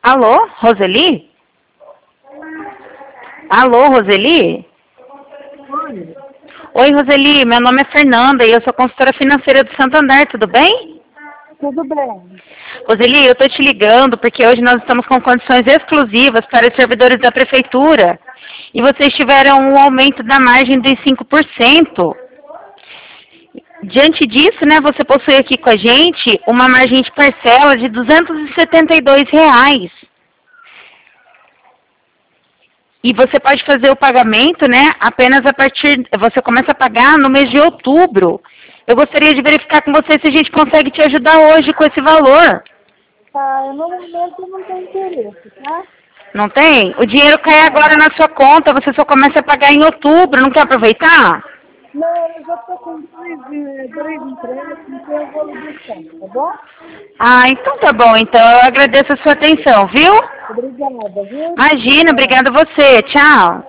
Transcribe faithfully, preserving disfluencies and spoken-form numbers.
Alô, Roseli? Alô, Roseli? Oi. Oi, Roseli, meu nome é Fernanda e eu sou consultora financeira do Santander, tudo bem? Tudo bem. Roseli, eu estou te ligando porque hoje nós estamos com condições exclusivas para os servidores da prefeitura e vocês tiveram um aumento da margem de cinco por cento. Diante disso, né, você possui aqui com a gente uma margem de parcela de duzentos e setenta e dois reais. E você pode fazer o pagamento, né, apenas a partir... Você começa a pagar no mês de outubro. Eu gostaria de verificar com você se a gente consegue te ajudar hoje com esse valor. Tá, eu no momento não tenho interesse, tá? Não tem? O dinheiro cai agora na sua conta, você só começa a pagar em outubro. Não quer aproveitar? Não, eu já estou com dois, eh, dois empréstimos, então eu vou lhe buscar, tá bom? Ah, então tá bom. Então eu agradeço a sua atenção, viu? Obrigada, viu? Imagina, Tchau. obrigada a você. Tchau.